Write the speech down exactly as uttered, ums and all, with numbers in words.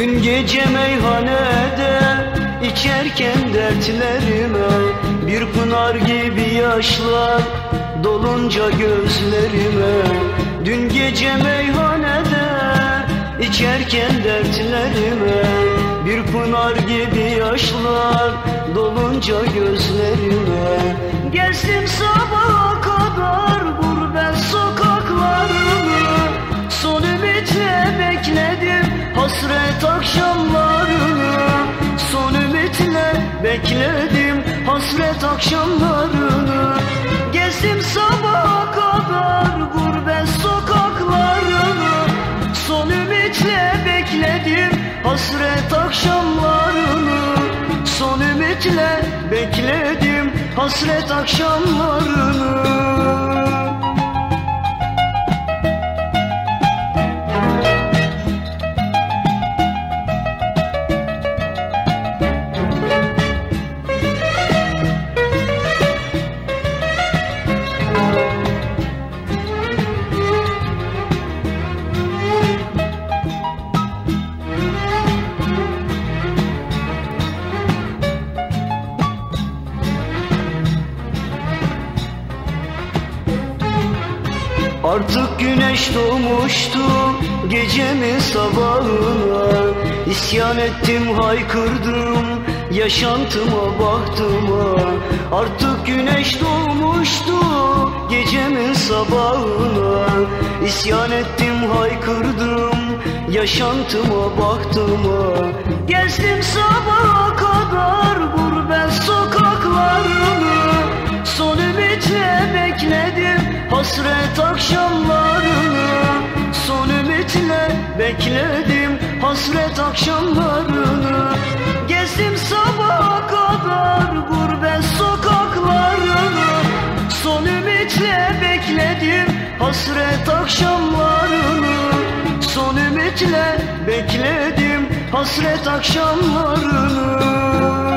Dün gece meyhanede içerken dertlerime bir pınar gibi yaşlar dolunca gözlerime. Dün gece meyhanede içerken dertlerime bir pınar gibi yaşlar dolunca gözlerime. Gezdim sabaha kadar gurbet sokaklarını, son ümitle bekledim hasret akşamlarını. Son ümitle bekledim hasret akşamlarını. Gezdim sabaha kadar gurbet sokaklarını, son ümitle bekledim hasret akşamlarını. Son ümitle bekledim hasret akşamlarını. Artık güneş doğmuştu gecemin sabahına. İsyan ettim, haykırdım yaşantıma, bahtıma. Artık güneş doğmuştu gecemin sabahına. İsyan ettim, haykırdım yaşantıma, bahtıma. Gezdim sabaha kadar gurbet sokaklarını, son ümitle bekledim hasret akşamlarını. Son ümitle bekledim hasret akşamlarını. Gezdim sabaha kadar gurbet sokaklarını, son ümitle bekledim hasret akşamlarını. Son ümitle bekledim hasret akşamlarını.